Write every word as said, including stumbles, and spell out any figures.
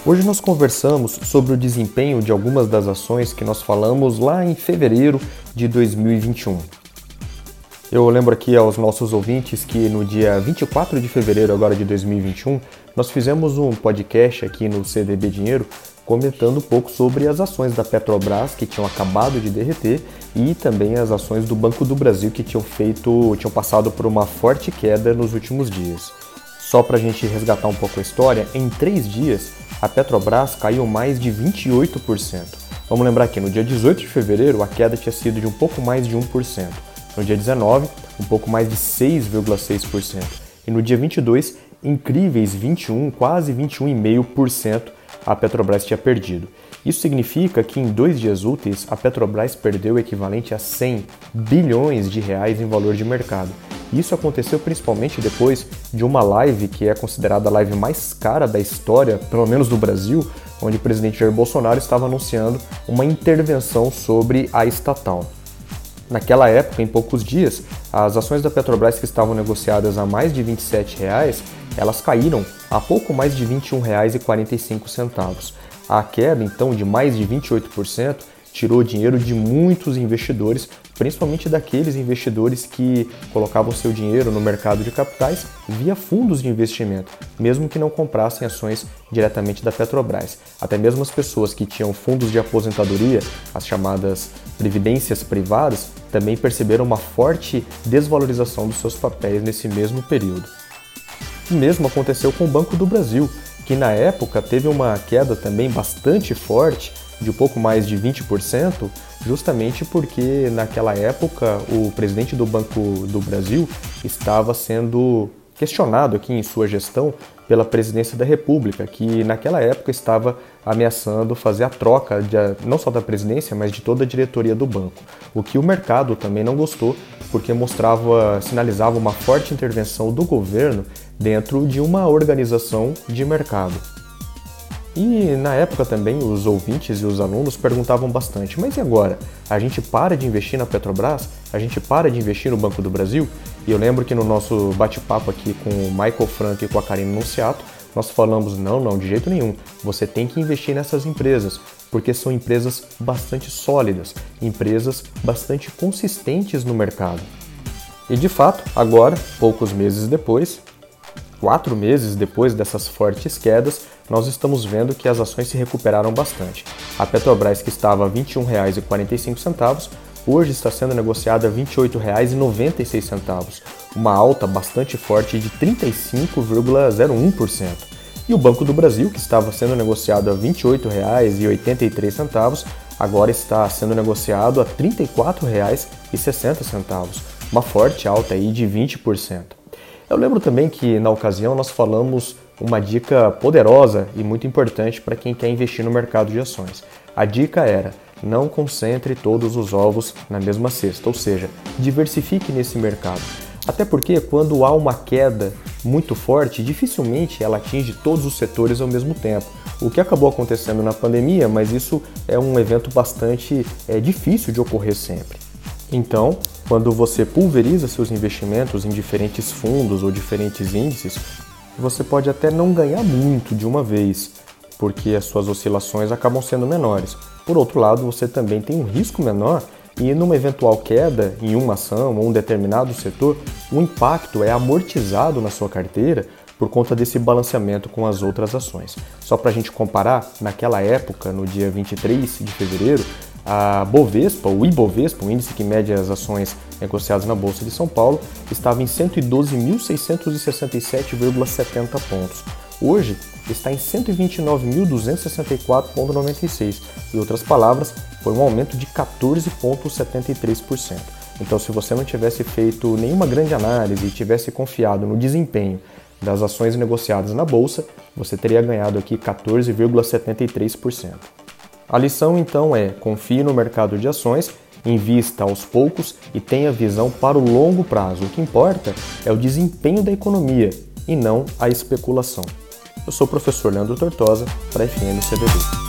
Hoje nós conversamos sobre o desempenho de algumas das ações que nós falamos lá em fevereiro de dois mil e vinte e um. Eu lembro aqui aos nossos ouvintes que no dia vinte e quatro de fevereiro agora de dois mil e vinte e um, nós fizemos um podcast aqui no C D B Dinheiro comentando um pouco sobre as ações da Petrobras que tinham acabado de derreter e também as ações do Banco do Brasil que tinham feito, tinham passado por uma forte queda nos últimos dias. Só para a gente resgatar um pouco a história, em três dias a Petrobras caiu mais de vinte e oito por cento. Vamos lembrar que no dia dezoito de fevereiro a queda tinha sido de um pouco mais de um por cento. No dia dezenove, um pouco mais de seis vírgula seis por cento. E no dia vinte e dois, incríveis vinte e um, quase vinte e um vírgula cinco por cento a Petrobras tinha perdido. Isso significa que em dois dias úteis a Petrobras perdeu o equivalente a cem bilhões de reais em valor de mercado. Isso aconteceu principalmente depois de uma live que é considerada a live mais cara da história, pelo menos do Brasil, onde o presidente Jair Bolsonaro estava anunciando uma intervenção sobre a estatal. Naquela época, em poucos dias, as ações da Petrobras que estavam negociadas a mais de vinte e sete reais, elas caíram a pouco mais de vinte e um reais e quarenta e cinco centavos. A queda, então, de mais de vinte e oito por cento tirou dinheiro de muitos investidores, principalmente daqueles investidores que colocavam seu dinheiro no mercado de capitais via fundos de investimento, mesmo que não comprassem ações diretamente da Petrobras. Até mesmo as pessoas que tinham fundos de aposentadoria, as chamadas previdências privadas, também perceberam uma forte desvalorização dos seus papéis nesse mesmo período. O mesmo aconteceu com o Banco do Brasil, que na época teve uma queda também bastante forte, de um pouco mais de vinte por cento, justamente porque naquela época o presidente do Banco do Brasil estava sendo questionado aqui em sua gestão pela presidência da República, que naquela época estava ameaçando fazer a troca de, não só da presidência, mas de toda a diretoria do banco. O que o mercado também não gostou, porque mostrava, sinalizava uma forte intervenção do governo dentro de uma organização de mercado. E na época também os ouvintes e os alunos perguntavam bastante, mas e agora? A gente para de investir na Petrobras? A gente para de investir no Banco do Brasil? E eu lembro que no nosso bate-papo aqui com o Michael Franco e com a Karine Nunciato, nós falamos, não, não, de jeito nenhum, você tem que investir nessas empresas, porque são empresas bastante sólidas, empresas bastante consistentes no mercado. E de fato, agora, poucos meses depois, quatro meses depois dessas fortes quedas, nós estamos vendo que as ações se recuperaram bastante. A Petrobras, que estava a vinte e um reais e quarenta e cinco centavos, hoje está sendo negociada a vinte e oito reais e noventa e seis centavos, uma alta bastante forte de trinta e cinco vírgula zero um por cento. E o Banco do Brasil, que estava sendo negociado a vinte e oito reais e oitenta e três centavos, agora está sendo negociado a trinta e quatro reais e sessenta centavos, uma forte alta aí de vinte por cento. Eu lembro também que na ocasião nós falamos uma dica poderosa e muito importante para quem quer investir no mercado de ações. A dica era: não concentre todos os ovos na mesma cesta, ou seja, diversifique nesse mercado. Até porque quando há uma queda muito forte, dificilmente ela atinge todos os setores ao mesmo tempo. O que acabou acontecendo na pandemia, mas isso é um evento bastante é, difícil de ocorrer sempre. Então, quando você pulveriza seus investimentos em diferentes fundos ou diferentes índices, você pode até não ganhar muito de uma vez, porque as suas oscilações acabam sendo menores. Por outro lado, você também tem um risco menor e numa eventual queda em uma ação ou um determinado setor, o impacto é amortizado na sua carteira por conta desse balanceamento com as outras ações. Só para a gente comparar, naquela época, no dia vinte e três de fevereiro, a Bovespa, o Ibovespa, o índice que mede as ações negociadas na Bolsa de São Paulo, estava em cento e doze mil seiscentos e sessenta e sete vírgula setenta pontos. Hoje está em cento e vinte e nove mil duzentos e sessenta e quatro vírgula noventa e seis. Em outras palavras, foi um aumento de quatorze vírgula setenta e três por cento. Então, se você não tivesse feito nenhuma grande análise e tivesse confiado no desempenho das ações negociadas na Bolsa, você teria ganhado aqui quatorze vírgula setenta e três por cento. A lição então é: confie no mercado de ações, invista aos poucos e tenha visão para o longo prazo. O que importa é o desempenho da economia e não a especulação. Eu sou o professor Leandro Tortosa para F M C D B.